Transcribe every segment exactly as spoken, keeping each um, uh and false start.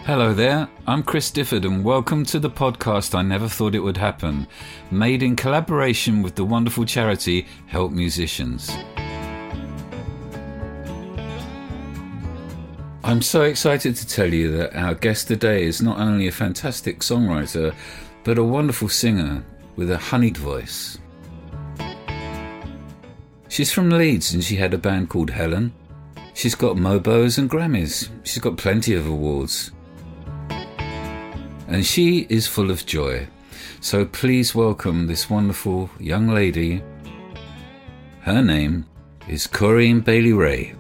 Hello there, I'm Chris Difford and welcome to the podcast I Never Thought It Would Happen, made in collaboration with the wonderful charity Help Musicians. I'm so excited to tell you that our guest today is not only a fantastic songwriter, but a wonderful singer with a honeyed voice. She's from Leeds and she had a band called Helen. She's got Mobos and Grammys. She's got plenty of awards. And she is full of joy. So please welcome this wonderful young lady. Her name is Corinne Bailey-Rae.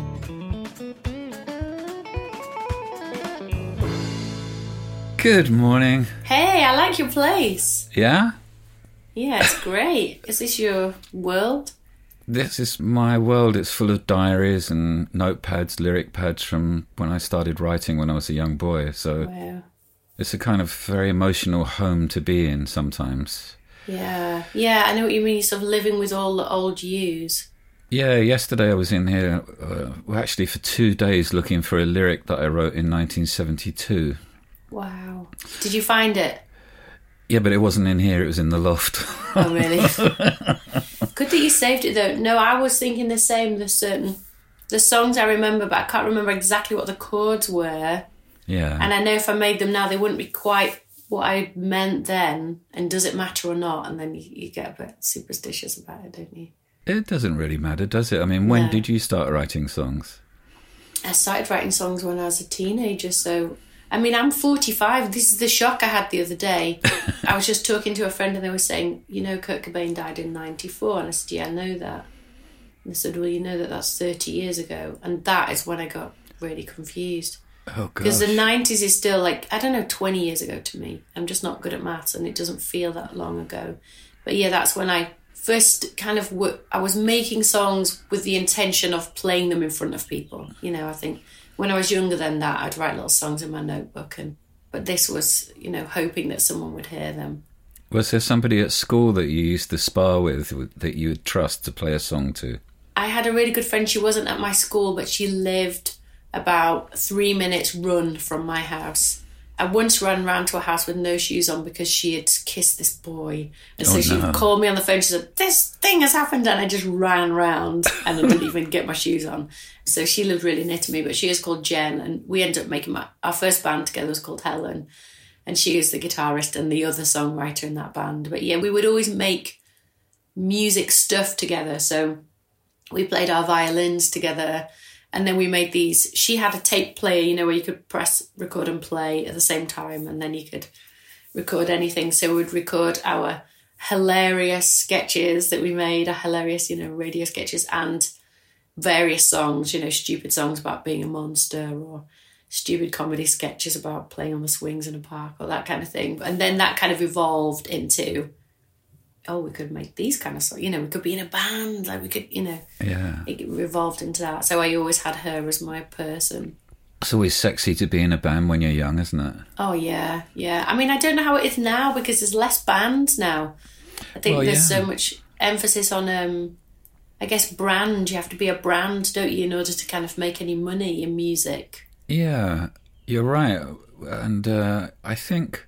Good morning. Hey, I like your place. Yeah? Yeah, it's great. Is this your world? This is my world. It's full of diaries and notepads, lyric pads from when I started writing when I was a young boy. So Wow. It's a kind of very emotional home to be in sometimes. Yeah, yeah, I know what you mean. You're sort of living with all the old yous. Yeah, yesterday I was in here, uh, well, actually for two days looking for a lyric that I wrote in nineteen seventy-two. Wow. Did you find it? Yeah, but it wasn't in here, it was in the loft. Oh, really? Good that you saved it, though. No, I was thinking the same. There's certain... The songs I remember, but I can't remember exactly what the chords were. Yeah. And I know if I made them now, they wouldn't be quite what I meant then. And does it matter or not? And then you, you get a bit superstitious about it, don't you? It doesn't really matter, does it? I mean, when No. did you start writing songs? I started writing songs when I was a teenager, so... I mean, I'm forty-five. This is the shock I had the other day. I was just talking to a friend and they were saying, you know, Kurt Cobain died in ninety-four. And I said, yeah, I know that. And they said, well, you know that that's thirty years ago. And that is when I got really confused. Oh, gosh. Because the nineties is still like, I don't know, twenty years ago to me. I'm just not good at maths and it doesn't feel that long ago. But yeah, that's when I first kind of, w- I was making songs with the intention of playing them in front of people. You know, I think when I was younger than that, I'd write little songs in my notebook. and But this was, you know, hoping that someone would hear them. Was there somebody at school that you used to spar with that you would trust to play a song to? I had a really good friend. She wasn't at my school, but she lived about three minutes run from my house. I once ran round to her house with no shoes on because she had kissed this boy. And so Oh, she no. called me on the phone. She said, this thing has happened. And I just ran round and I didn't even get my shoes on. So she lived really near to me, but she is called Jen. And we ended up making my, our first band together was called Helen. And she is the guitarist and the other songwriter in that band. But yeah, we would always make music stuff together. So we played our violins together. And then we made these, she had a tape player, you know, where you could press record and play at the same time. And then you could record anything. So we'd record our hilarious sketches that we made, our hilarious, you know, radio sketches and various songs, you know, stupid songs about being a monster or stupid comedy sketches about playing on the swings in a park or that kind of thing. And then that kind of evolved into, oh, we could make these kind of songs. You know, we could be in a band. Like we could, you know. Yeah. It evolved into that. So I always had her as my person. It's always sexy to be in a band when you're young, isn't it? Oh, yeah, yeah. I mean, I don't know how it is now because there's less bands now. I think Well, there's yeah. so much emphasis on, um, I guess, brand. You have to be a brand, don't you, in order to kind of make any money in music. Yeah, you're right. And uh, I think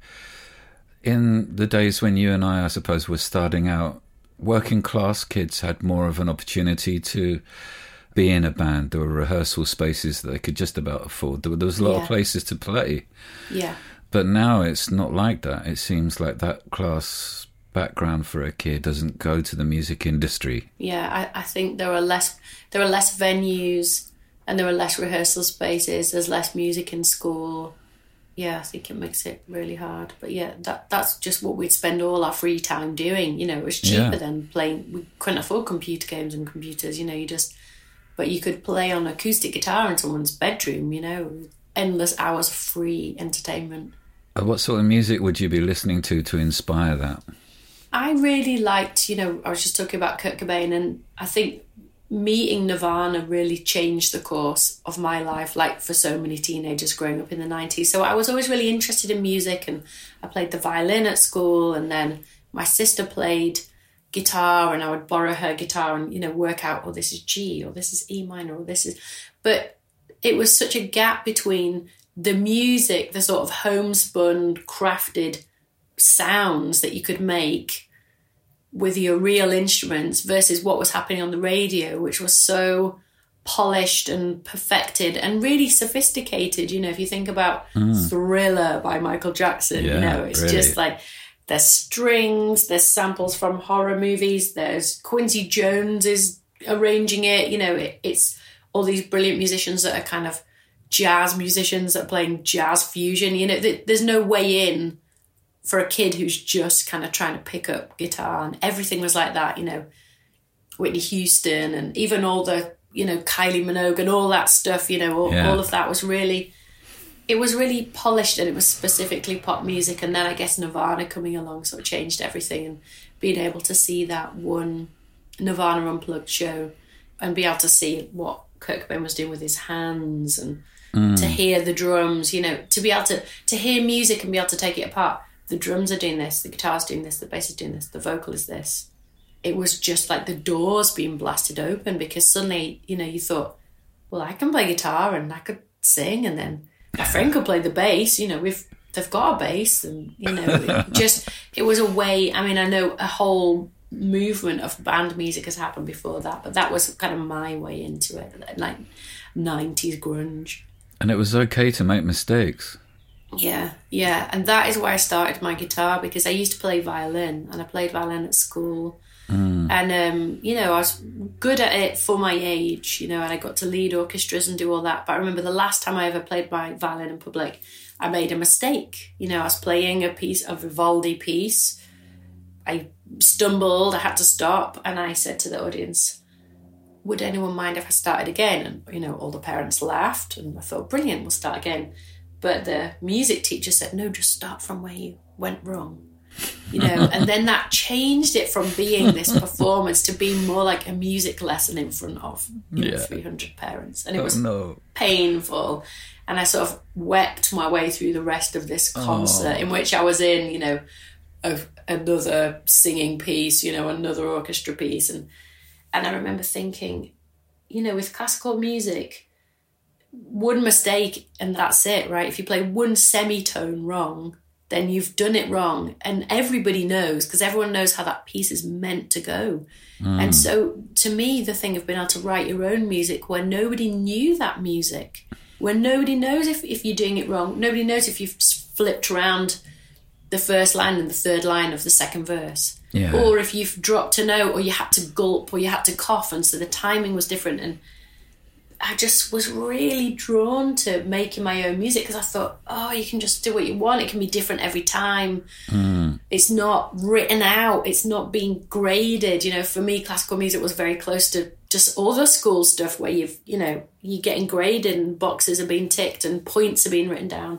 in the days when you and I, I suppose, were starting out, working class kids had more of an opportunity to be in a band. There were rehearsal spaces that they could just about afford. There, there was a lot Yeah. of places to play. Yeah. But now it's not like that. It seems like that class background for a kid doesn't go to the music industry. Yeah, I, I think there are less there are less venues and there are less rehearsal spaces. There's less music in school. Yeah, I think it makes it really hard. But yeah, that that's just what we'd spend all our free time doing. You know, it was cheaper Yeah. than playing. We couldn't afford computer games and computers. You know, you just, but you could play on acoustic guitar in someone's bedroom. You know, endless hours of free entertainment. Uh, What sort of music would you be listening to to inspire that? I really liked, you know, I was just talking about Kurt Cobain, and I think meeting Nirvana really changed the course of my life, like for so many teenagers growing up in the nineties. So I was always really interested in music, and I played the violin at school, and then my sister played guitar, and I would borrow her guitar and, you know, work out, oh, this is G, or this is E minor, or this is... But it was such a gap between the music, the sort of homespun, crafted sounds that you could make with your real instruments versus what was happening on the radio, which was so polished and perfected and really sophisticated. You know, if you think about mm. Thriller by Michael Jackson, yeah, you know, it's really. just like there's strings, there's samples from horror movies, there's Quincy Jones is arranging it, you know, it, it's all these brilliant musicians that are kind of jazz musicians that are playing jazz fusion. You know, th- there's no way in for a kid who's just kind of trying to pick up guitar, and everything was like that, you know, Whitney Houston and even all the, you know, Kylie Minogue and all that stuff, you know, all, yeah. all of that was really, it was really polished, and it was specifically pop music. And then I guess Nirvana coming along sort of changed everything, and being able to see that one Nirvana Unplugged show and be able to see what Kurt Cobain was doing with his hands, and mm. to hear the drums, you know, to be able to, to hear music and be able to take it apart. The drums are doing this, the guitar's doing this, the bass is doing this, the vocal is this. It was just like the doors being blasted open, because suddenly, you know, you thought, well, I can play guitar and I could sing, and then my friend could play the bass. You know, we've they've got a bass, and you know, it just it was a way. I mean, I know a whole movement of band music has happened before that, but that was kind of my way into it, like nineties grunge. And it was okay to make mistakes. Yeah, yeah, and that is why I started my guitar, because I used to play violin, and I played violin at school. Mm. And, um, you know, I was good at it for my age, you know, and I got to lead orchestras and do all that. But I remember the last time I ever played my violin in public, I made a mistake. You know, I was playing a piece of Vivaldi piece. I stumbled, I had to stop, and I said to the audience, would anyone mind if I started again? And, you know, all the parents laughed, and I thought, brilliant, we'll start again. But the music teacher said, no, just start from where you went wrong. You know, and then that changed it from being this performance to being more like a music lesson in front of, you know, yeah. three hundred parents. And it was oh, no. painful. And I sort of wept my way through the rest of this concert, oh. in which I was in, you know, a, another singing piece, you know, another orchestra piece. And, and I remember thinking, you know, with classical music, one mistake and that's it, right? If you play one semitone wrong, then you've done it wrong. And everybody knows, because everyone knows how that piece is meant to go. Mm. And so to me, the thing of being able to write your own music where nobody knew that music, where nobody knows if, if you're doing it wrong, nobody knows if you've flipped around the first line and the third line of the second verse, yeah. or if you've dropped a note, or you had to gulp, or you had to cough, and so the timing was different. And I just was really drawn to making my own music, because I thought, oh, you can just do what you want. It can be different every time. Mm. It's not written out. It's not being graded. You know, for me, classical music was very close to just other school stuff where you've, you know, you're getting graded and boxes are being ticked and points are being written down.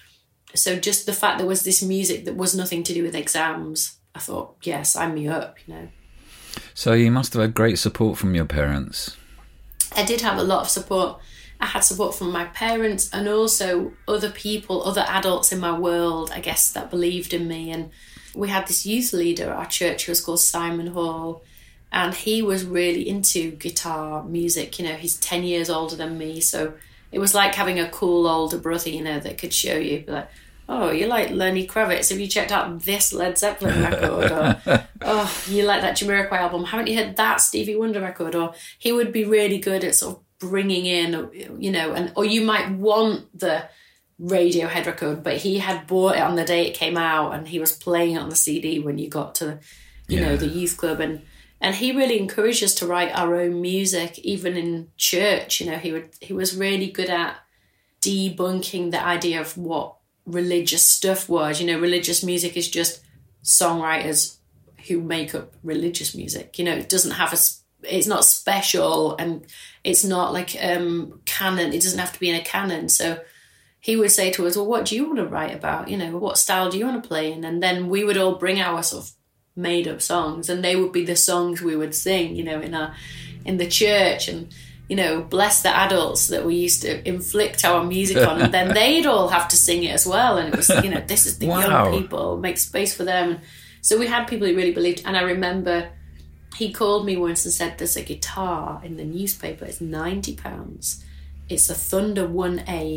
So just the fact there was this music that was nothing to do with exams, I thought, yeah, sign me up, you know. So you must have had great support from your parents. I did have a lot of support. I had support from my parents and also other people, other adults in my world, I guess, that believed in me. And we had this youth leader at our church who was called Simon Hall, and he was really into guitar music. You know, he's ten years older than me, so it was like having a cool older brother, you know, that could show you, like, oh, you like Lenny Kravitz? Have you checked out this Led Zeppelin record? Or, oh, you like that Jamiroquai album? Haven't you heard that Stevie Wonder record? Or he would be really good at sort of bringing in, you know, and or you might want the Radiohead record, but he had bought it on the day it came out, and he was playing it on the C D when you got to, you yeah. know, the youth club. And and he really encouraged us to write our own music, even in church. You know, he would he was really good at debunking the idea of what religious stuff was. You know, religious music is just songwriters who make up religious music. You know, it doesn't have a, it's not special, and it's not like um canon. It doesn't have to be in a canon. So he would say to us, well, what do you want to write about? You know, what style do you want to play in? And then we would all bring our sort of made up songs, and they would be the songs we would sing, you know, in our in the church. And you know, bless the adults that we used to inflict our music on, and then they'd all have to sing it as well. And it was, you know, this is the wow. young people, make space for them. So we had people who really believed. And I remember he called me once and said, there's a guitar in the newspaper, it's ninety pounds. It's a Thunder one A,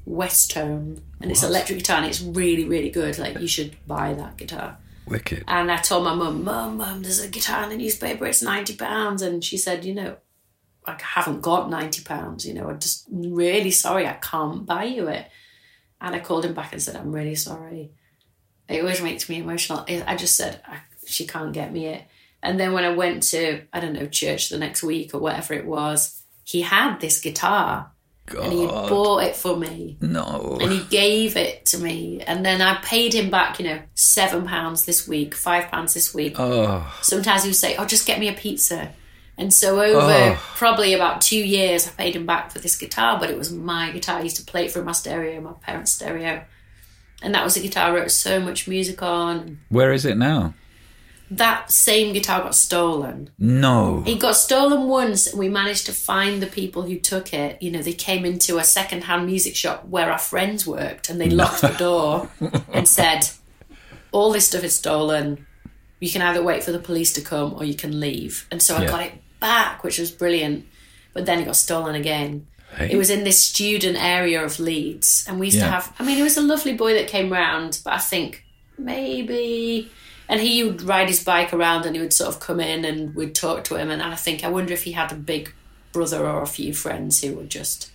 Westone, and it's What? an electric guitar, and it's really, really good. Like, you should buy that guitar. Wicked. And I told my mum, Mum, Mum, there's a guitar in the newspaper, it's ninety pounds. And she said, you know, I haven't got ninety pounds, you know, I'm just really sorry, I can't buy you it. And I called him back and said, I'm really sorry. It always makes me emotional. I just said, I, she can't get me it. And then when I went to, I don't know, church the next week or whatever it was, he had this guitar. God. And he bought it for me. No. And he gave it to me. And then I paid him back, you know, seven pounds this week, five pounds this week. Oh. Sometimes he would say, oh, just get me a pizza. And so over Oh. probably about two years, I paid him back for this guitar, but it was my guitar. I used to play it through my stereo, my parents' stereo. And that was the guitar I wrote so much music on. Where is it now? That same guitar got stolen. No. It got stolen once, and we managed to find the people who took it. You know, they came into a second-hand music shop where our friends worked, and they locked the door and said, all this stuff is stolen. You can either wait for the police to come or you can leave. And so I Yeah. got it back, which was brilliant. But then it got stolen again. Hey. It was in this student area of Leeds. And we used Yeah. to have... I mean, it was a lovely boy that came round, but I think maybe... And he would ride his bike around and he would sort of come in and we'd talk to him. And I think, I wonder if he had a big brother or a few friends who would just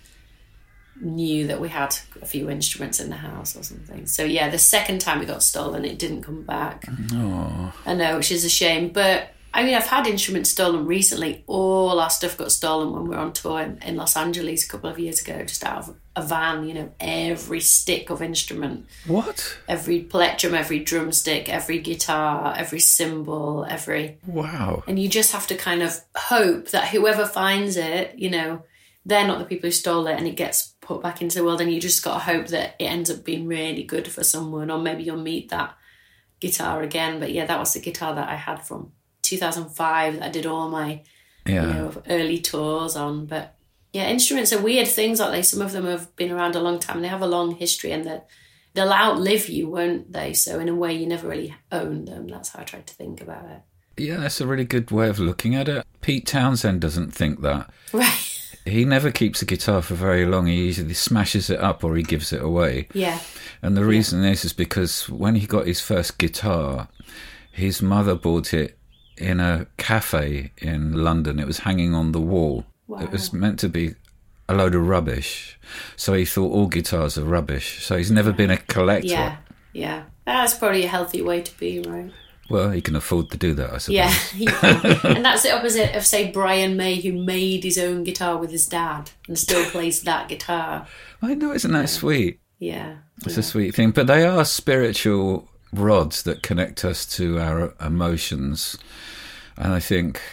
knew that we had a few instruments in the house or something. So yeah, the second time it got stolen, it didn't come back. Oh. I know, which is a shame. But I mean, I've had instruments stolen recently. All our stuff got stolen when we were on tour in, in Los Angeles a couple of years ago, just out of a van, you know, every stick of instrument. What? Every plectrum, every drumstick, every guitar, every cymbal, every... Wow. And you just have to kind of hope that whoever finds it, you know, they're not the people who stole it and it gets put back into the world, and you just got to hope that it ends up being really good for someone, or maybe you'll meet that guitar again. But yeah, that was the guitar that I had from two thousand five that I did all my Yeah. you know, early tours on. But yeah, instruments are weird things, aren't they? Some of them have been around a long time. They have a long history, and they'll, they'll outlive you, won't they? So in a way, you never really own them. That's how I tried to think about it. Yeah, that's a really good way of looking at it. Pete Townsend doesn't think that. Right. He never keeps a guitar for very long. He usually smashes it up or he gives it away. Yeah. And the reason is, is because when he got his first guitar, his mother bought it in a cafe in London. It was hanging on the wall. Wow. It was meant to be a load of rubbish. So he thought all guitars are rubbish. So he's never been a collector. Yeah. Yeah. That's probably a healthy way to be, right? Well, he can afford to do that, I suppose. Yeah, he can. And that's the opposite of, say, Brian May, who made his own guitar with his dad and still plays that guitar. I know, isn't that sweet? Yeah. It's yeah. a sweet thing. But they are spiritual rods that connect us to our emotions. And I think,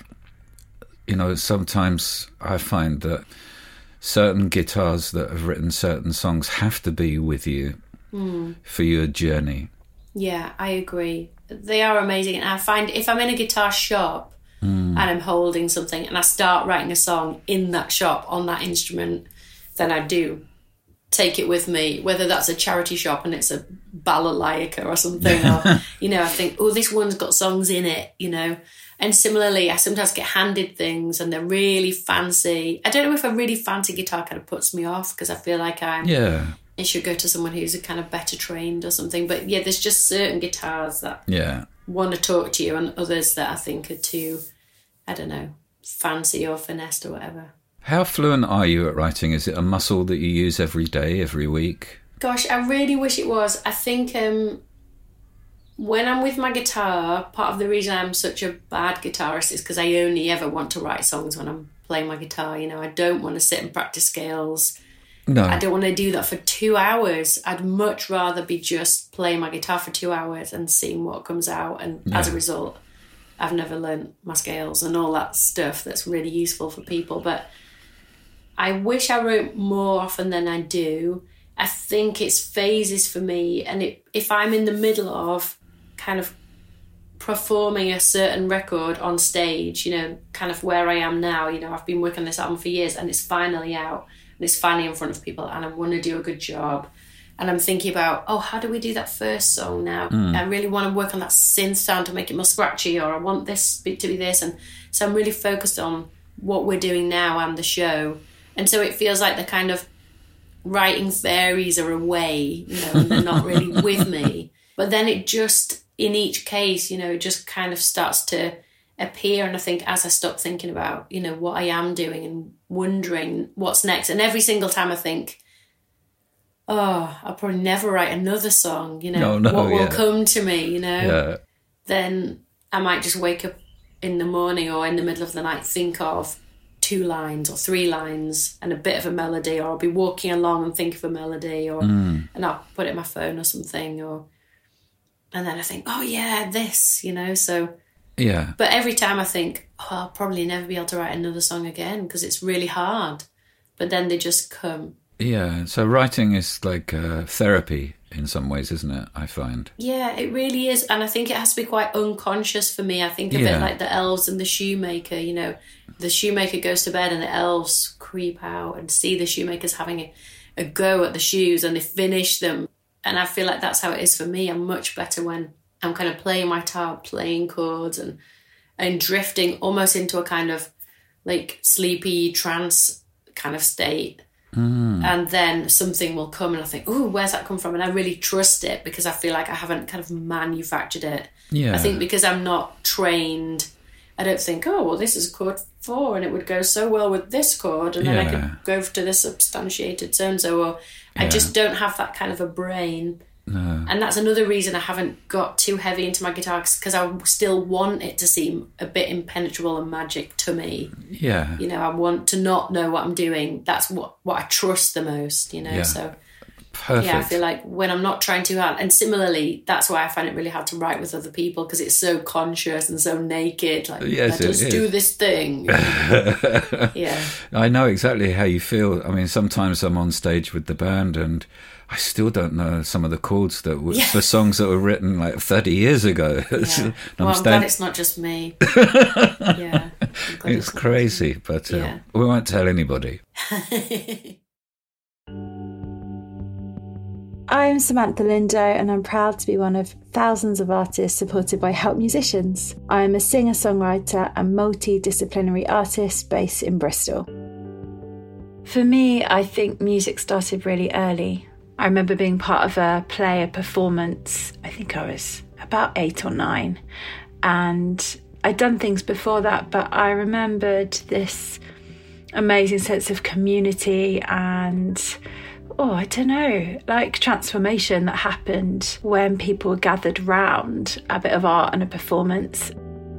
you know, sometimes I find that certain guitars that have written certain songs have to be with you mm. for your journey. Yeah, I agree. They are amazing. And I find if I'm in a guitar shop mm. and I'm holding something and I start writing a song in that shop on that instrument, then I do take it with me, whether that's a charity shop and it's a balalaika or something, or, you know, I think, oh, this one's got songs in it, you know. And similarly, I sometimes get handed things and they're really fancy. I don't know if a really fancy guitar kind of puts me off because I feel like I'm... Yeah. It should go to someone who's a kind of better trained or something. But yeah, there's just certain guitars that yeah. want to talk to you, and others that I think are too, I don't know, fancy or finessed or whatever. How fluent are you at writing? Is it a muscle that you use every day, every week? Gosh, I really wish it was. I think um, when I'm with my guitar, part of the reason I'm such a bad guitarist is because I only ever want to write songs when I'm playing my guitar. You know, I don't want to sit and practice scales. No. I don't want to do that for two hours. I'd much rather be just playing my guitar for two hours and seeing what comes out. And yeah. as a result, I've never learned my scales and all that stuff that's really useful for people. But I wish I wrote more often than I do. I think it's phases for me. And it, if I'm in the middle of kind of performing a certain record on stage, you know, kind of where I am now, you know, I've been working on this album for years and it's finally out. And it's finally in front of people and I want to do a good job. And I'm thinking about, oh, how do we do that first song now? Mm. I really want to work on that synth sound to make it more scratchy, or I want this bit to be this. And so I'm really focused on what we're doing now and the show. And so it feels like the kind of writing fairies are away, you know, and they're not really with me. But then it just, in each case, you know, it just kind of starts to appear. And I think as I stop thinking about, you know, what I am doing and wondering what's next, and every single time I think, oh, I'll probably never write another song, you know, no, no, what will yeah. come to me, you know, yeah. then I might just wake up in the morning or in the middle of the night, think of two lines or three lines and a bit of a melody, or I'll be walking along and think of a melody, or mm. and I'll put it in my phone or something, or and then I think, oh yeah, this, you know, so yeah. But every time I think, oh, I'll probably never be able to write another song again because it's really hard. But then they just come. Yeah, so writing is like uh, therapy in some ways, isn't it, I find? Yeah, it really is. And I think it has to be quite unconscious for me. I think of yeah. it like the elves and the shoemaker, you know. The shoemaker goes to bed and the elves creep out and see the shoemaker's having a, a go at the shoes, and they finish them. And I feel like that's how it is for me. I'm much better when I'm kind of playing my guitar, playing chords and and drifting almost into a kind of like sleepy trance kind of state. Mm. And then something will come and I think, oh, where's that come from? And I really trust it because I feel like I haven't kind of manufactured it. Yeah. I think because I'm not trained, I don't think, oh, well, this is chord four and it would go so well with this chord, and then yeah. I could go to this substantiated so-and-so, or I yeah. just don't have that kind of a brain. No. And that's another reason I haven't got too heavy into my guitar, because I still want it to seem a bit impenetrable and magic to me. Yeah. You know, I want to not know what I'm doing. That's what, what I trust the most, you know. Yeah. So, perfect. Yeah, I feel like when I'm not trying too hard, and similarly, that's why I find it really hard to write with other people, because it's so conscious and so naked. Like, yes, let us it do is. this thing. Yeah. I know exactly how you feel. I mean, sometimes I'm on stage with the band and I still don't know some of the chords that were Yeah. for songs that were written like thirty years ago. Yeah. I'm Well, I'm stand- glad it's not just me. Yeah. I'm glad It's not crazy, just but me. uh, Yeah. we won't tell anybody. I'm Samantha Lindo, and I'm proud to be one of thousands of artists supported by Help Musicians. I am a singer-songwriter and multidisciplinary artist based in Bristol. For me, I think music started really early. I remember being part of a play, a performance. I think I was about eight or nine. And I'd done things before that, but I remembered this amazing sense of community and, oh, I don't know, like transformation that happened when people gathered round a bit of art and a performance.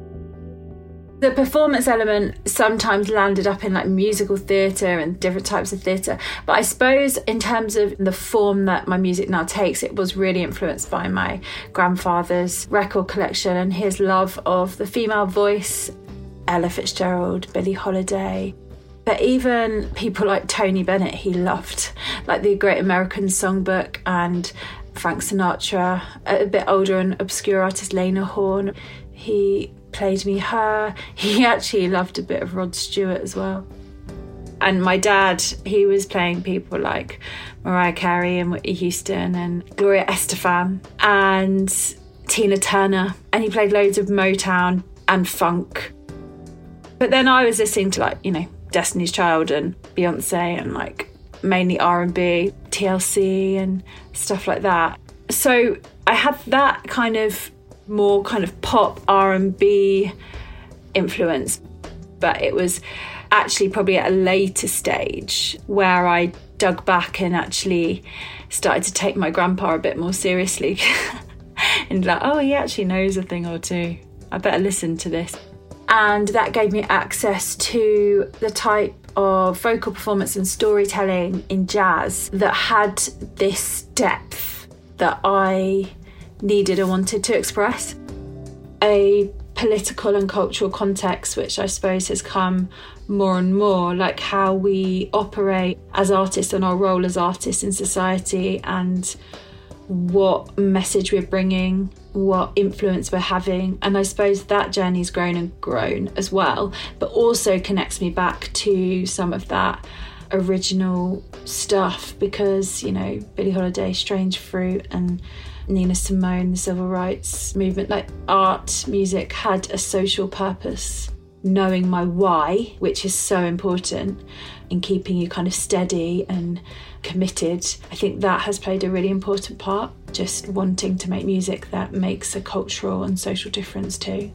The performance element sometimes landed up in like musical theatre and different types of theatre. But I suppose in terms of the form that my music now takes, it was really influenced by my grandfather's record collection and his love of the female voice, Ella Fitzgerald, Billie Holiday. But even people like Tony Bennett, he loved, like the Great American Songbook and Frank Sinatra, a bit older and obscure artist Lena Horne. He played me her. He actually loved a bit of Rod Stewart as well. And my dad, he was playing people like Mariah Carey and Whitney Houston and Gloria Estefan and Tina Turner. And he played loads of Motown and funk. But then I was listening to like, you know, Destiny's Child and Beyonce and like mainly R and B, T L C and stuff like that. So I had that kind of more kind of pop R and B influence, but it was actually probably at a later stage where I dug back and actually started to take my grandpa a bit more seriously and like, oh, he actually knows a thing or two. I better listen to this. And that gave me access to the type of vocal performance and storytelling in jazz that had this depth that I needed and wanted to express. A political and cultural context, which I suppose has come more and more, like how we operate as artists and our role as artists in society and what message we're bringing, what influence we're having. And I suppose that journey's grown and grown as well, but also connects me back to some of that original stuff because, you know, Billie Holiday, Strange Fruit, and Nina Simone, the civil rights movement, like art, music had a social purpose. knowing my why, which is so important in keeping you kind of steady and committed. I think that has played a really important part, just wanting to make music that makes a cultural and social difference too.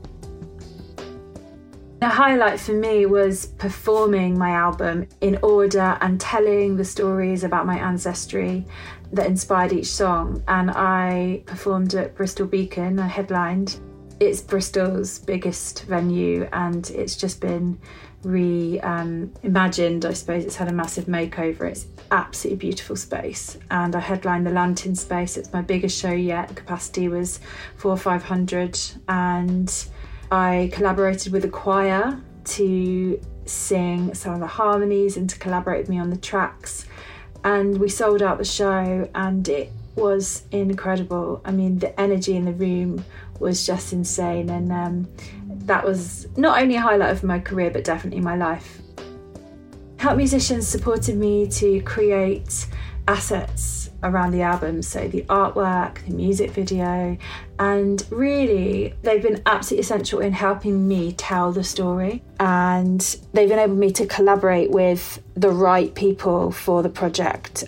The highlight for me was performing my album in order and telling the stories about my ancestry that inspired each song. And I performed at Bristol Beacon, I headlined. It's Bristol's biggest venue and it's just been re-imagined, um, I suppose. It's had a massive makeover. It's absolutely beautiful space. And I headlined the Lantern Space. It's my biggest show yet. The capacity was four or five hundred. And I collaborated with a choir to sing some of the harmonies and to collaborate with me on the tracks. And we sold out the show and it was incredible. I mean, the energy in the room was just insane. And um, that was not only a highlight of my career, but definitely my life. Help Musicians supported me to create assets around the album, so the artwork, the music video, and really they've been absolutely essential in helping me tell the story, and they've enabled me to collaborate with the right people for the project.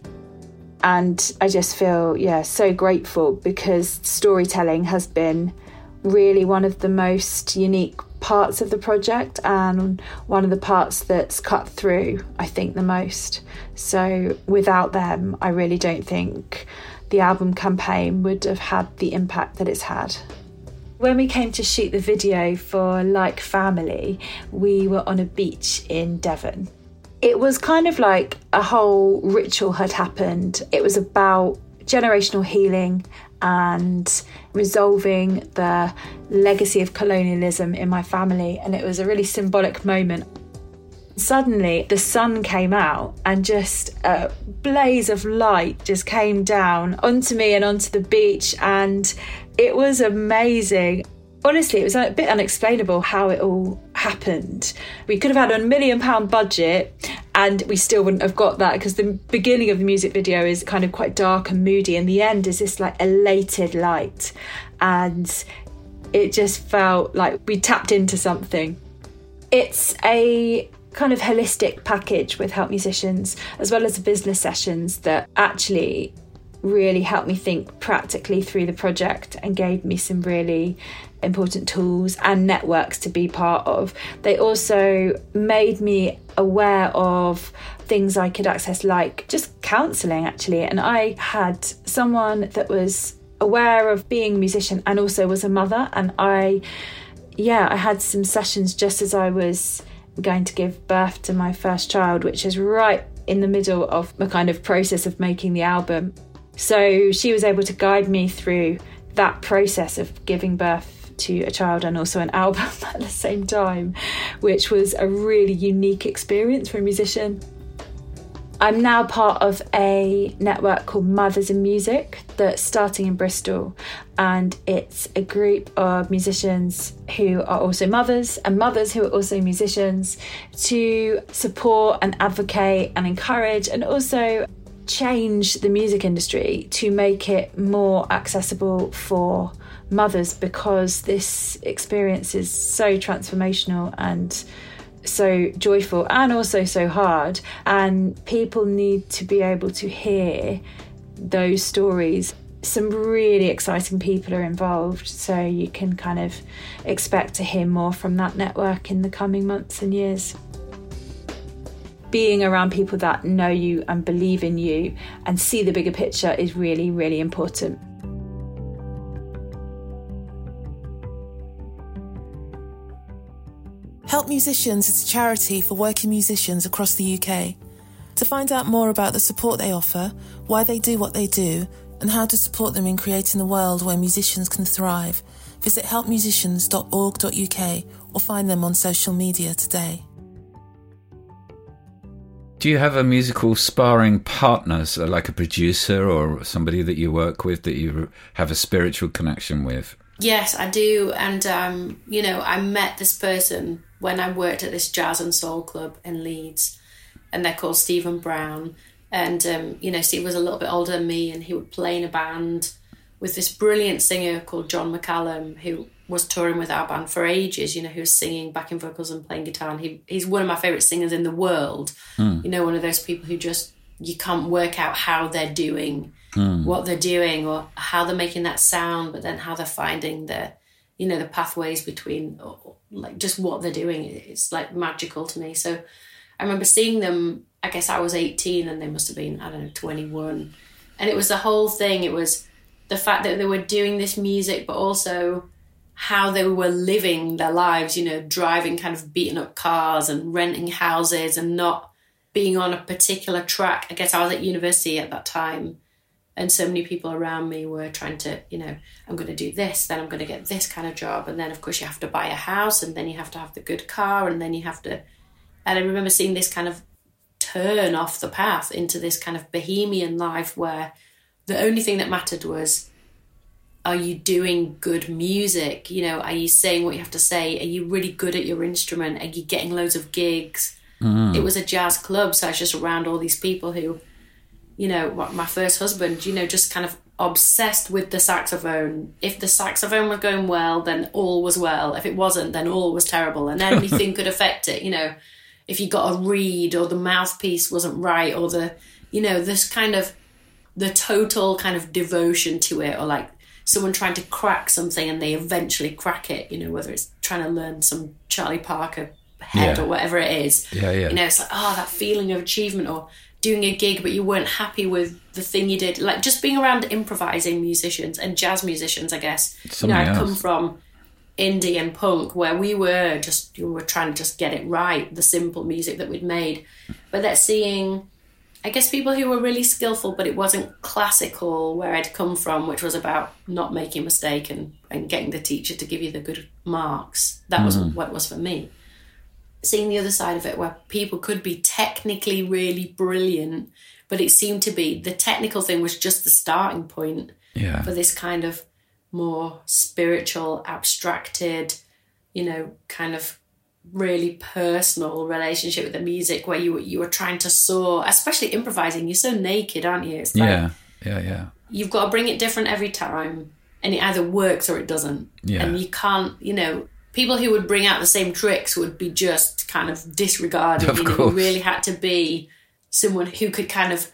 And I just feel, yeah, so grateful because storytelling has been really one of the most unique parts of the project and one of the parts that's cut through, I think, the most. So without them, I really don't think the album campaign would have had the impact that it's had. When we came to shoot the video for Like Family, we were on a beach in Devon. It was kind of like a whole ritual had happened. It was about generational healing and resolving the legacy of colonialism in my family, and it was a really symbolic moment. Suddenly the sun came out and just a blaze of light just came down onto me and onto the beach, and it was amazing. Honestly, it was a bit unexplainable how it all happened. We could have had a million pound budget and we still wouldn't have got that, because the beginning of the music video is kind of quite dark and moody, and the end is this like elated light, and it just felt like we tapped into something. It's a kind of holistic package with Help Musicians, as well as the business sessions, that actually really helped me think practically through the project and gave me some really important tools and networks to be part of. They also made me aware of things I could access, like just counselling actually. And I had someone that was aware of being a musician and also was a mother, and I yeah I had some sessions just as I was going to give birth to my first child, which is right in the middle of the kind of process of making the album. So she was able to guide me through that process of giving birth to a child and also an album at the same time, which was a really unique experience for a musician. I'm now part of a network called Mothers in Music that's starting in Bristol, and it's a group of musicians who are also mothers and mothers who are also musicians to support and advocate and encourage and also change the music industry to make it more accessible for mothers, because this experience is so transformational and so joyful and also so hard, and people need to be able to hear those stories. Some really exciting people are involved, so you can kind of expect to hear more from that network in the coming months and years. Being around people that know you and believe in you and see the bigger picture is really, really important. Help Musicians is a charity for working musicians across the U K. To find out more about the support they offer, why they do what they do, and how to support them in creating a world where musicians can thrive, visit help musicians dot org dot U K or find them on social media today. Do you have a musical sparring partner, so like a producer or somebody that you work with that you have a spiritual connection with? Yes, I do. And, um, you know, I met this person when I worked at this jazz and soul club in Leeds, and they're called Stephen Brown. And, um, you know, Steve was a little bit older than me, and he would play in a band with this brilliant singer called John McCallum, who was touring with our band for ages, you know, who was singing, backing vocals and playing guitar. And he, he's one of my favourite singers in the world. Mm. You know, one of those people who just, you can't work out how they're doing, mm. what they're doing, or how they're making that sound, but then how they're finding the, you know, the pathways between, or, like, just what they're doing. It's, like, magical to me. So I remember seeing them, I guess I was eighteen and they must have been, I don't know, twenty-one. And it was the whole thing. It was the fact that they were doing this music, but also how they were living their lives, you know, driving kind of beaten up cars and renting houses and not being on a particular track. I guess I was at university at that time, and so many people around me were trying to, you know, I'm going to do this, then I'm going to get this kind of job. And then, of course, you have to buy a house, and then you have to have the good car, and then you have to... And I remember seeing this kind of turn off the path into this kind of bohemian life where the only thing that mattered was, are you doing good music? You know, are you saying what you have to say? Are you really good at your instrument? Are you getting loads of gigs? Mm. It was a jazz club, so I was just around all these people who, you know, my first husband, you know, just kind of obsessed with the saxophone. If the saxophone was going well, then all was well. If it wasn't, then all was terrible, and anything could affect it. You know, if you got a reed or the mouthpiece wasn't right, or the, you know, this kind of, the total kind of devotion to it, or like someone trying to crack something and they eventually crack it, you know, whether it's trying to learn some Charlie Parker head yeah. or whatever it is. Yeah, yeah. You know, it's like, oh, that feeling of achievement, or doing a gig but you weren't happy with the thing you did. Like just being around improvising musicians and jazz musicians, I guess. Something you know, I'd else. come from indie and punk where we were just, you were trying to just get it right, the simple music that we'd made. But that's seeing, I guess, people who were really skillful, but it wasn't classical where I'd come from, which was about not making a mistake and, and getting the teacher to give you the good marks. That was mm-hmm. what it was for me. Seeing the other side of it where people could be technically really brilliant, but it seemed to be the technical thing was just the starting point yeah. for this kind of more spiritual, abstracted, you know, kind of really personal relationship with the music where you you were trying to soar, especially improvising. You're so naked, aren't you? It's like, yeah, yeah, yeah. You've got to bring it different every time, and it either works or it doesn't. Yeah. And you can't, you know, people who would bring out the same tricks would be just kind of disregarded. Of you know, course. you really had to be someone who could kind of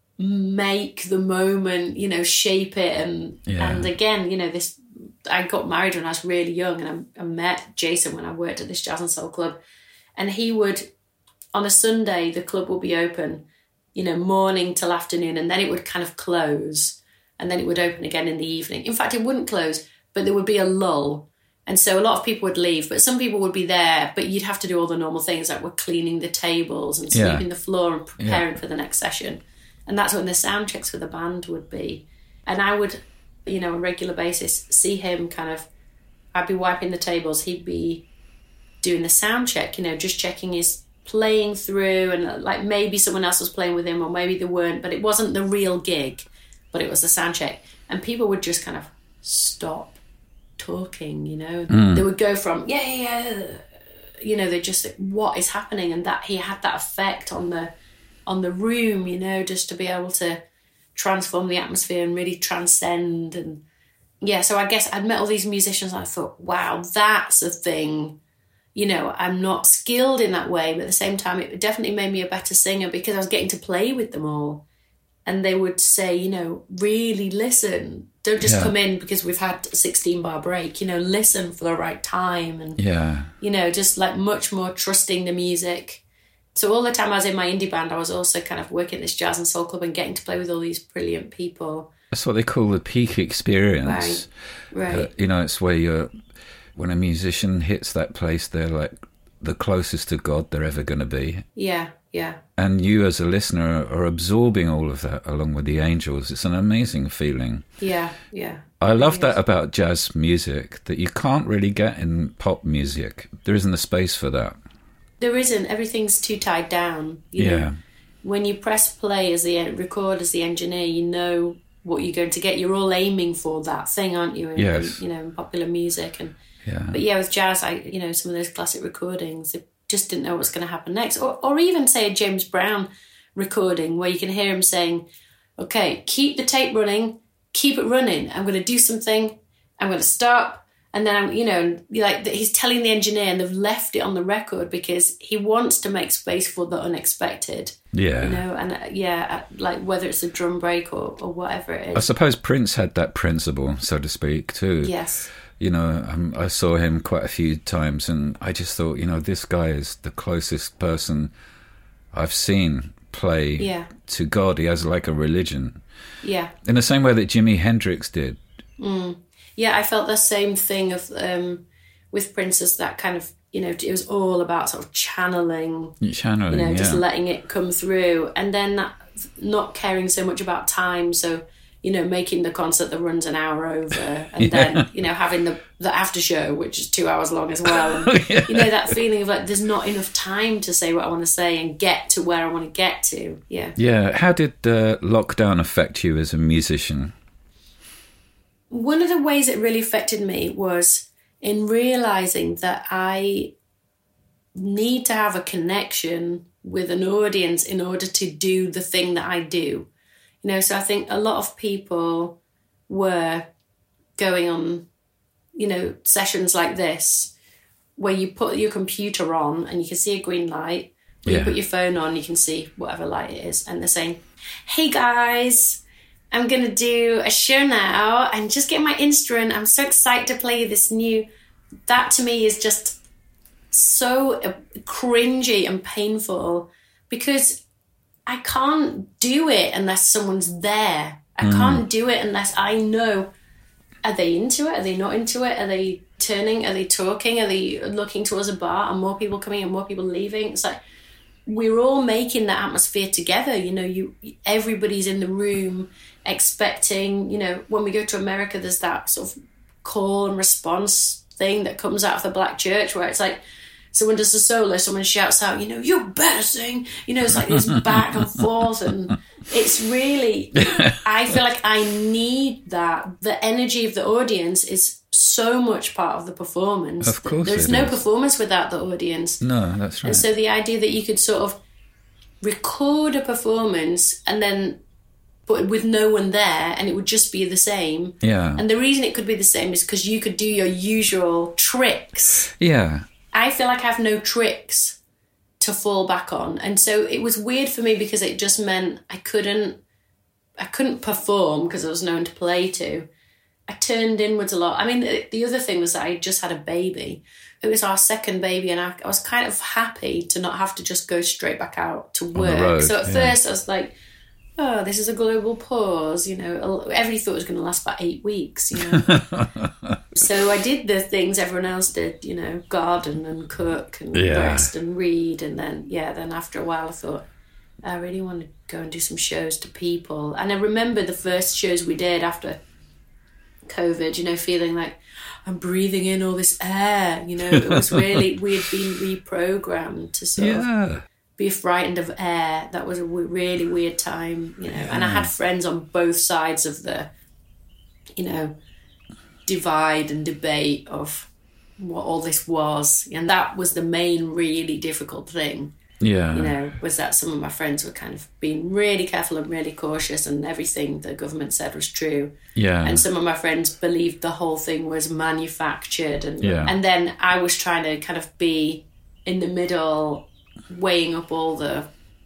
make the moment, you know, shape it. And yeah. and again, you know, this, I got married when I was really young, and I, I met Jason when I worked at this jazz and soul club, and he would, on a Sunday, the club would be open, you know, morning till afternoon, and then it would kind of close, and then it would open again in the evening. In fact, it wouldn't close, but there would be a lull. And so a lot of people would leave, but some people would be there, but you'd have to do all the normal things, like we're cleaning the tables and sweeping yeah. the floor and preparing yeah. for the next session. And that's when the sound checks for the band would be. And I would, you know, on a regular basis, see him kind of, I'd be wiping the tables, he'd be doing the sound check, you know, just checking his playing through, and like maybe someone else was playing with him or maybe they weren't, but it wasn't the real gig, but it was the sound check. And people would just kind of stop talking, you know. Mm. They would go from, yeah, yeah, yeah, you know, they just, what is happening? And that he had that effect on the on the room, you know, just to be able to transform the atmosphere and really transcend. And yeah, so I guess I'd met all these musicians and I thought, wow, that's a thing. You know, I'm not skilled in that way, but at the same time, it definitely made me a better singer because I was getting to play with them all. And they would say, you know, really listen. Don't just yeah. come in because we've had a sixteen bar break, you know, listen for the right time. And, yeah. you know, just like much more trusting the music. So all the time I was in my indie band, I was also kind of working at this jazz and soul club and getting to play with all these brilliant people. That's what they call the peak experience. Right, right. Uh, you know, it's where you're, when a musician hits that place, they're like the closest to God they're ever going to be. Yeah, yeah. And you as a listener are absorbing all of that along with the angels. It's an amazing feeling. Yeah, yeah. I love that about jazz music, that you can't really get in pop music. There isn't a space for that. There isn't. Everything's too tied down. You yeah. know? When you press play as the record as the engineer, you know what you're going to get. You're all aiming for that thing, aren't you? In, yes. You know, in popular music. And yeah. But yeah, with jazz, I you know, some of those classic recordings, they just didn't know what's going to happen next. Or, or even say a James Brown recording where you can hear him saying, okay, keep the tape running, keep it running. I'm going to do something. I'm going to stop. And then, I'm, you know, like he's telling the engineer, and they've left it on the record because he wants to make space for the unexpected. Yeah. You know, and uh, yeah, like whether it's a drum break or, or whatever it is. I suppose Prince had that principle, so to speak, too. Yes. You know, um, I saw him quite a few times, and I just thought, you know, this guy is the closest person I've seen play yeah. to God. He has like a religion. Yeah. In the same way that Jimi Hendrix did. Mm. Yeah, I felt the same thing of um, with Prince, as that kind of, you know, it was all about sort of channeling, channeling, you know, just yeah. letting it come through, and then that, not caring so much about time. So, you know, making the concert that runs an hour over, and yeah. then, you know, having the, the after show, which is two hours long as well. And, yeah. You know, that feeling of like, there's not enough time to say what I want to say and get to where I want to get to. Yeah. Yeah. How did uh, lockdown affect you as a musician? One of the ways it really affected me was in realising that I need to have a connection with an audience in order to do the thing that I do. You know, so I think a lot of people were going on, you know, sessions like this where you put your computer on and you can see a green light. Yeah. You put your phone on, you can see whatever light it is. And they're saying, hey guys, I'm going to do a show now and just get my instrument. I'm so excited to play this new... That to me is just so cringy and painful because I can't do it unless someone's there. I mm. can't do it unless I know, are they into it? Are they not into it? Are they turning? Are they talking? Are they looking towards a bar? Are more people coming and more people leaving? It's like we're all making that atmosphere together. You know, you everybody's in the room expecting, you know, when we go to America, there's that sort of call and response thing that comes out of the black church where it's like someone does a solo, someone shouts out, you know, you better sing. You know, it's like this back and forth, and it's really, I feel like I need that. The energy of the audience is so much part of the performance. Of course, there's no is. performance without the audience. No, that's right. And so the idea that you could sort of record a performance and then, but with no one there, and it would just be the same. Yeah. And the reason it could be the same is because you could do your usual tricks. Yeah. I feel like I have no tricks to fall back on. And so it was weird for me because it just meant I couldn't I couldn't perform because I was known to play to. I turned inwards a lot. I mean, the, the other thing was that I just had a baby. It was our second baby, and I, I was kind of happy to not have to just go straight back out to work. Road, so at yeah. first I was like, oh, this is a global pause, you know. Everybody thought it was going to last about eight weeks, you know. So I did the things everyone else did, you know, garden and cook and yeah. rest and read. And then, yeah, then after a while I thought, I really want to go and do some shows to people. And I remember the first shows we did after COVID, you know, feeling like I'm breathing in all this air, you know. It was really, we had been reprogrammed to sort yeah. of be frightened of air. That was a w- really weird time, you know. Yeah. And I had friends on both sides of the, you know, divide and debate of what all this was. And that was the main really difficult thing. Yeah. You know, was that some of my friends were kind of being really careful and really cautious, and everything the government said was true. Yeah. And some of my friends believed the whole thing was manufactured. And, yeah. and then I was trying to kind of be in the middle, weighing up all the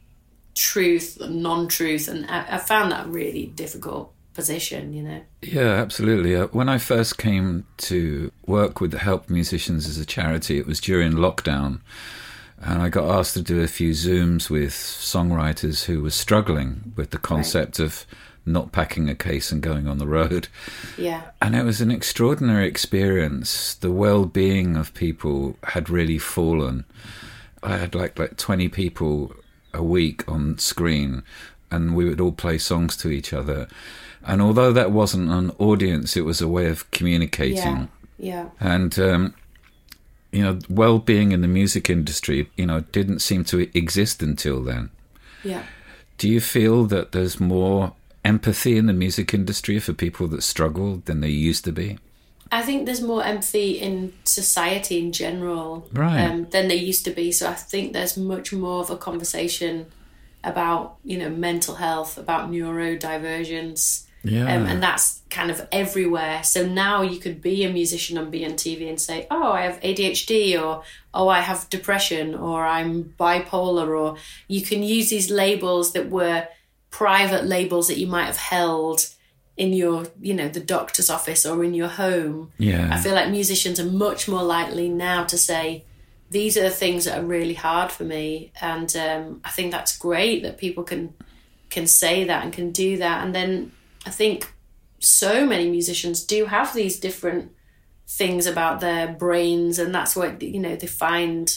truth and non-truth, and I, I found that a really difficult position, you know. Yeah, absolutely. Uh, when I first came to work with the Help Musicians as a charity, it was during lockdown, and I got asked to do a few Zooms with songwriters who were struggling with the concept right. of not packing a case and going on the road. Yeah. And it was an extraordinary experience. The well-being of people had really fallen. I had like like twenty people a week on screen, and we would all play songs to each other. And although that wasn't an audience, it was a way of communicating. Yeah, yeah. And, um, you know, well-being in the music industry, you know, didn't seem to exist until then. Yeah. Do you feel that there's more empathy in the music industry for people that struggle than there used to be? I think there's more empathy in society in general right. um, than there used to be. So I think there's much more of a conversation about, you know, mental health, about neurodivergence. Yeah. Um, and that's kind of everywhere. So now you could be a musician and be on T V and say, oh, I have A D H D, or, oh, I have depression, or I'm bipolar, or you can use these labels that were private labels that you might have held in your, you know, the doctor's office or in your home. Yeah. I feel like musicians are much more likely now to say, these are the things that are really hard for me. And um, I think that's great that people can can say that and can do that. And then I think so many musicians do have these different things about their brains, and that's what, you know, they find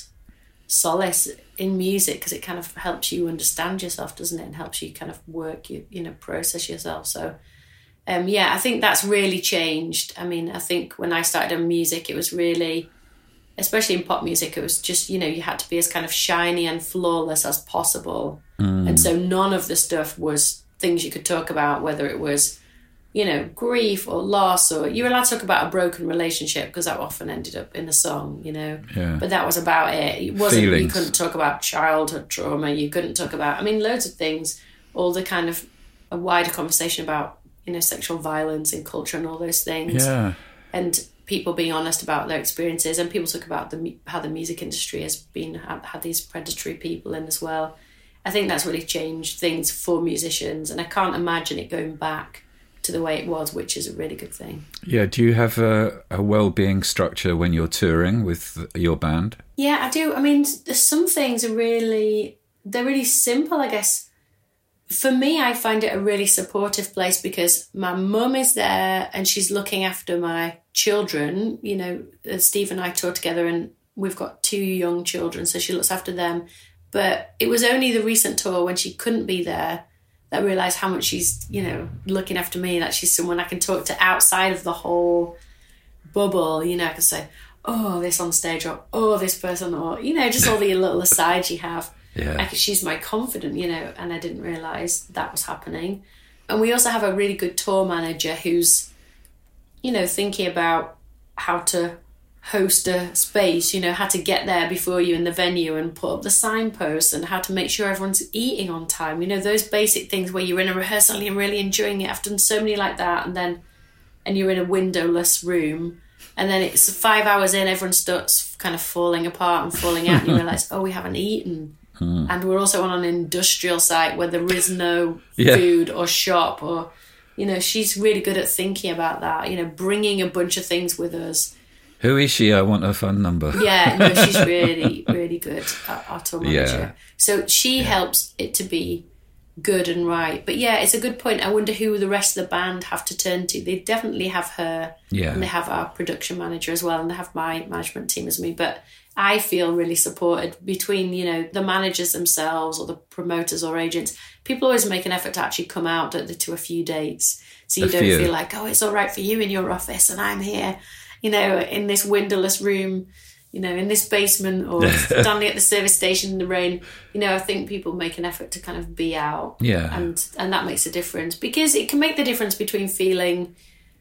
solace in music, because it kind of helps you understand yourself, doesn't it? And helps you kind of work, you, you know, process yourself. So, um, yeah, I think that's really changed. I mean, I think when I started in music, it was really, especially in pop music, it was just, you know, you had to be as kind of shiny and flawless as possible. Mm. And so none of the stuff was things you could talk about, whether it was, you know, grief or loss, or you were allowed to talk about a broken relationship because that often ended up in a song, you know. Yeah. But that was about it. It wasn't, Feelings. You couldn't talk about childhood trauma. You couldn't talk about, I mean, loads of things, all the kind of a wider conversation about, you know, sexual violence and culture and all those things. Yeah. And people being honest about their experiences, and people talk about the how the music industry has been had, had these predatory people in as well. I think that's really changed things for musicians, and I can't imagine it going back to the way it was, which is a really good thing. Yeah. Do you have a, a well-being structure when you're touring with your band? Yeah, I do. I mean, there's some things are really, they're really simple, I guess. For me, I find it a really supportive place because my mum is there and she's looking after my children. You know, Steve and I tour together and we've got two young children, so she looks after them. But it was only the recent tour when she couldn't be there that I realised how much she's, you know, looking after me, that she's someone I can talk to outside of the whole bubble. You know, I can say, oh, this on stage, or oh, this person, or, you know, just all the little asides you have. Yeah. I, she's my confidant, you know, and I didn't realise that was happening. And we also have a really good tour manager who's, you know, thinking about how to host a space, you know, how to get there before you in the venue and put up the signposts, and how to make sure everyone's eating on time. You know, those basic things where you're in a rehearsal and you're really enjoying it. I've done so many like that, and then and you're in a windowless room, and then it's five hours in, everyone starts kind of falling apart and falling out, and you realise, oh, we haven't eaten. Hmm. And we're also on an industrial site where there is no yeah. food or shop, or, you know, she's really good at thinking about that, you know, bringing a bunch of things with us. Who is she? I want her phone number. Yeah, no, she's really, really good, our tour manager. Yeah. So she yeah. helps it to be good and right. But yeah, it's a good point. I wonder who the rest of the band have to turn to. They definitely have her, yeah. and they have our production manager as well, and they have my management team as me. But I feel really supported between, you know, the managers themselves or the promoters or agents. People always make an effort to actually come out to, to a few dates, so you a don't few. feel like, oh, it's all right for you in your office and I'm here, you know, in this windowless room, you know, in this basement, or standing at the service station in the rain. You know, I think people make an effort to kind of be out. Yeah. And and that makes a difference, because it can make the difference between feeling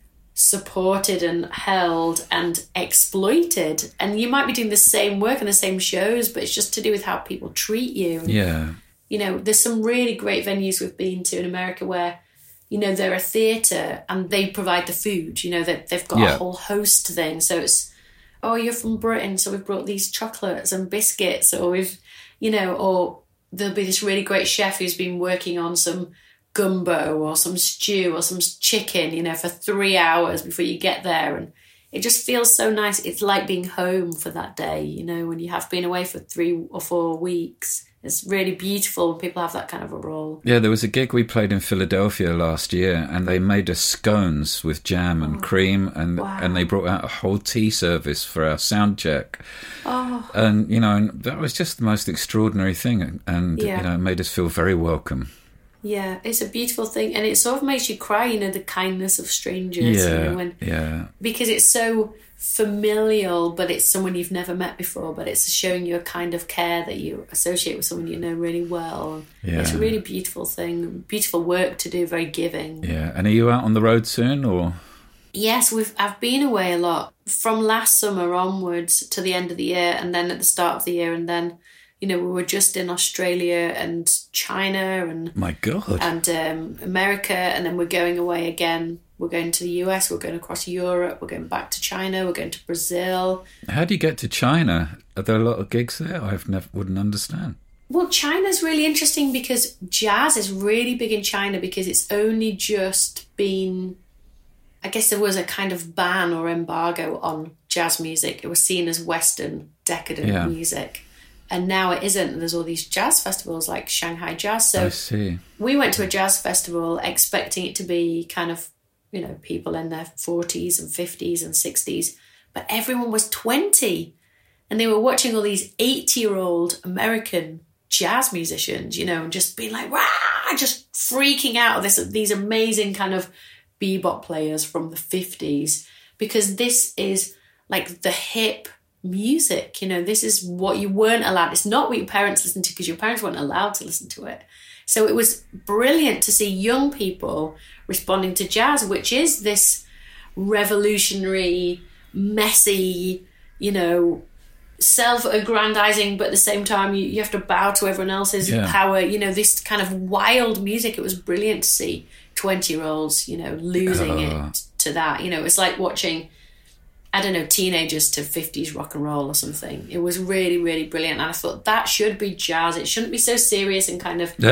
supported and held and exploited. And you might be doing the same work and the same shows, but it's just to do with how people treat you. Yeah. You know, there's some really great venues we've been to in America where, you know, they're a theatre and they provide the food. You know, that they've got yeah. a whole host thing. So it's, oh, you're from Britain, so we've brought these chocolates and biscuits, or we've, you know, or there'll be this really great chef who's been working on some gumbo or some stew or some chicken, you know, for three hours before you get there. And it just feels so nice. It's like being home for that day, you know, when you have been away for three or four weeks. It's really beautiful when people have that kind of a role. Yeah, there was a gig we played in Philadelphia last year, and they made us scones with jam and oh, cream, and wow. and they brought out a whole tea service for our sound check. Oh. And, you know, and that was just the most extraordinary thing, and, yeah. you know, it made us feel very welcome. Yeah, it's a beautiful thing, and it sort of makes you cry, you know, the kindness of strangers. Yeah, you know, when, yeah. Because it's so familial, but it's someone you've never met before, but it's showing you a kind of care that you associate with someone you know really well. Yeah. It's a really beautiful thing, beautiful work to do, very giving. Yeah, and are you out on the road soon, or...? Yes, we've. I've been away a lot from last summer onwards to the end of the year, and then at the start of the year, and then, You know, we were just in Australia and China and my God, and um, America, and then we're going away again. We're going to the U S, we're going across Europe, we're going back to China, we're going to Brazil. How do you get to China? Are there a lot of gigs there? I never wouldn't understand. Well, China's really interesting because jazz is really big in China because it's only just been, I guess there was a kind of ban or embargo on jazz music. It was seen as Western decadent yeah. music. And now it isn't. There's all these jazz festivals like Shanghai Jazz. So I see. We went to a jazz festival expecting it to be kind of, you know, people in their forties and fifties and sixties. But everyone was twenty. And they were watching all these eighty-year-old American jazz musicians, you know, and just being like, rah, just freaking out of this, these amazing kind of bebop players from the fifties. Because this is like the hip music, you know, this is what you weren't allowed. It's not what your parents listened to because your parents weren't allowed to listen to it. So it was brilliant to see young people responding to jazz, which is this revolutionary, messy, you know, self-aggrandizing, but at the same time you, you have to bow to everyone else's yeah. power, you know, this kind of wild music. It was brilliant to see twenty-year-olds, you know, losing uh. it to that. You know, it's like watching, I don't know, teenagers to fifties rock and roll or something. It was really, really brilliant. And I thought that should be jazz. It shouldn't be so serious and kind of,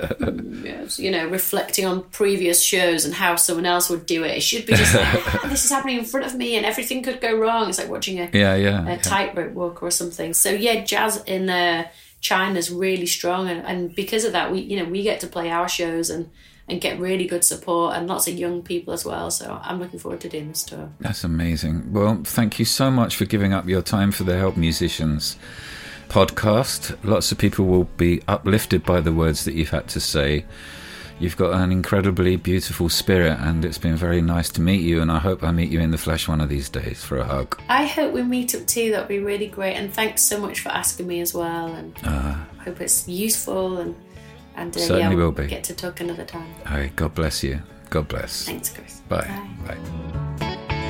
you know, reflecting on previous shows and how someone else would do it. It should be just like, ah, this is happening in front of me and everything could go wrong. It's like watching a, yeah, yeah, a yeah. tightrope walk or something. So yeah, jazz in uh, China's really strong. And, and because of that, we, you know, we get to play our shows and, and get really good support and lots of young people as well. So I'm looking forward to doing this tour. That's amazing. Well, thank you so much for giving up your time for the Help Musicians podcast. Lots of people will be uplifted by the words that you've had to say. You've got an incredibly beautiful spirit and it's been very nice to meet you, and I hope I meet you in the flesh one of these days for a hug. I hope we meet up too. That'd be really great. And thanks so much for asking me as well. And uh, I hope it's useful and And uh, certainly yeah, we'll will be. Get to talk another time. All right, God bless you. God bless. Thanks, Chris. Bye. Bye. Bye.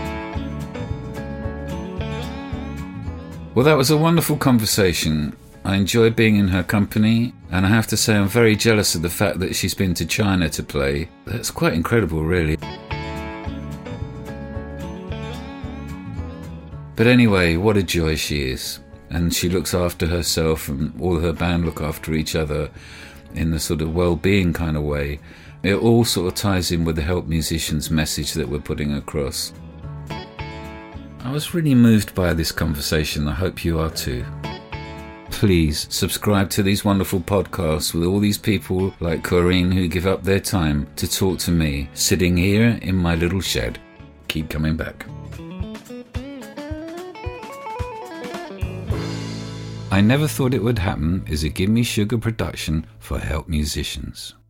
Well, that was a wonderful conversation. I enjoyed being in her company, and I have to say I'm very jealous of the fact that she's been to China to play. That's quite incredible, really. But anyway, what a joy she is. And she looks after herself, and all her band look after each other in the sort of well-being kind of way. It all sort of ties in with the Help Musicians message that we're putting across. I was really moved by this conversation. I hope you are too. Please subscribe to these wonderful podcasts with all these people like Corinne who give up their time to talk to me, sitting here in my little shed. Keep coming back. I Never Thought It Would Happen is a Gimme Sugar production for Help Musicians.